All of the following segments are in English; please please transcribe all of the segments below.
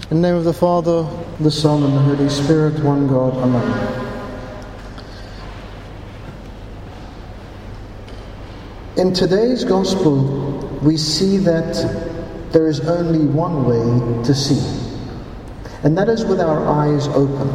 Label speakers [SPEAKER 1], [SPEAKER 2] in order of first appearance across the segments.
[SPEAKER 1] In the name of the Father, the Son, and the Holy Spirit, one God, Amen. In today's Gospel, we see that there is only one way to see, and that is with our eyes open.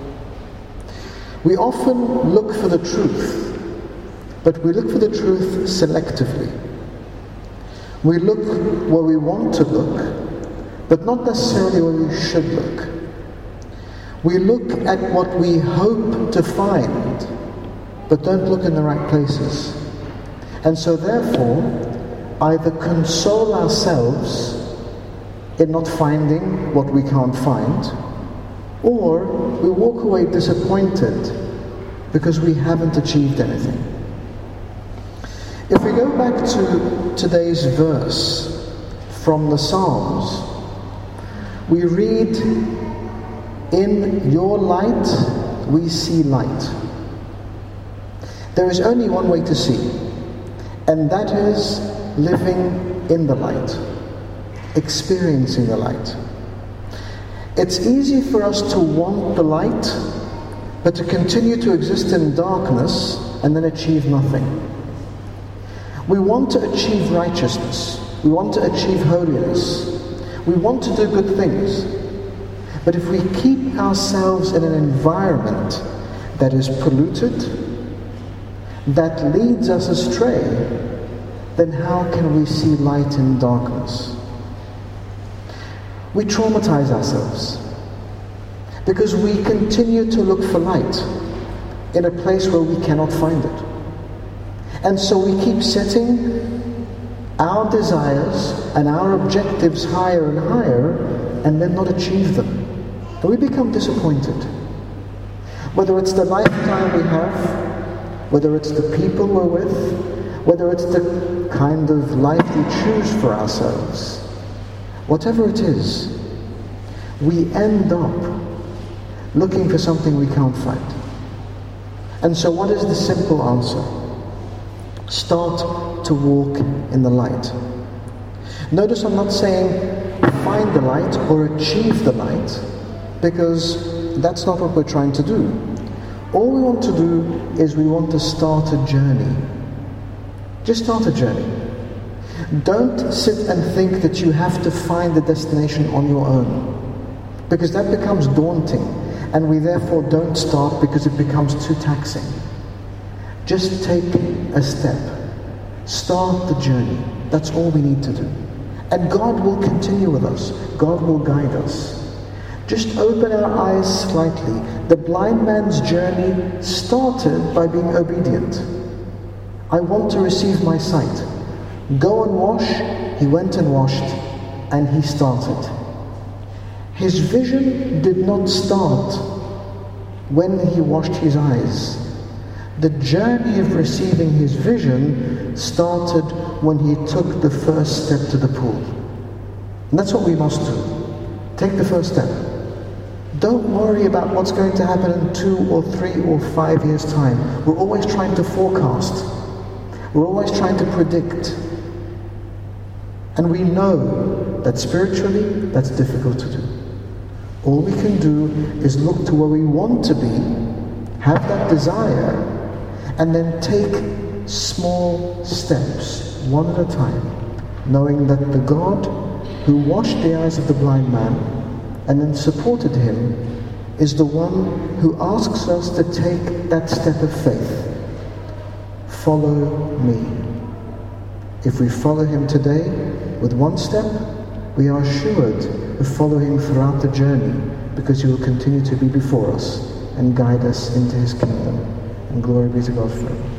[SPEAKER 1] We often look for the truth, but we look for the truth selectively. We look where we want to look, but not necessarily where we should look. We look at what we hope to find, but don't look in the right places. And so therefore, either console ourselves in not finding what we can't find, or we walk away disappointed because we haven't achieved anything. If we go back to today's verse from the Psalms, we read, "In your light we see light." There is only one way to see, and that is living in the light, experiencing the light. It's easy for us to want the light, but to continue to exist in darkness and then achieve nothing. We want to achieve righteousness. We want to achieve holiness. We want to do good things. But if we keep ourselves in an environment that is polluted, that leads us astray, then how can we see light in darkness? We traumatize ourselves because we continue to look for light in a place where we cannot find it. And so we keep setting our desires and our objectives higher and higher, and then not achieve them. And we become disappointed. Whether it's the lifetime we have, whether it's the people we're with, whether it's the kind of life we choose for ourselves, whatever it is, we end up looking for something we can't find. And so what is the simple answer? Start to walk in the light. Notice I'm not saying find the light or achieve the light, because that's not what we're trying to do. All we want to do is we want to start a journey. Just start a journey. Don't sit and think that you have to find the destination on your own, because that becomes daunting, and we therefore don't start because it becomes too taxing. Just take a step. Start the journey. That's all we need to do. And God will continue with us. God will guide us. Just open our eyes slightly. The blind man's journey started by being obedient. I want to receive my sight. Go and wash. He went and washed, and he started. His vision did not start when he washed his eyes. The journey of receiving his vision started when he took the first step to the pool. And that's what we must do. Take the first step. Don't worry about what's going to happen in 2 or 3 or 5 years' time. We're always trying to forecast. We're always trying to predict. And we know that spiritually, that's difficult to do. All we can do is look to where we want to be, have that desire, and then take small steps, one at a time, knowing that the God who washed the eyes of the blind man and then supported him is the one who asks us to take that step of faith. Follow me. If we follow him today with one step, we are assured of following throughout the journey, because he will continue to be before us and guide us into his kingdom. And glory be to God forever.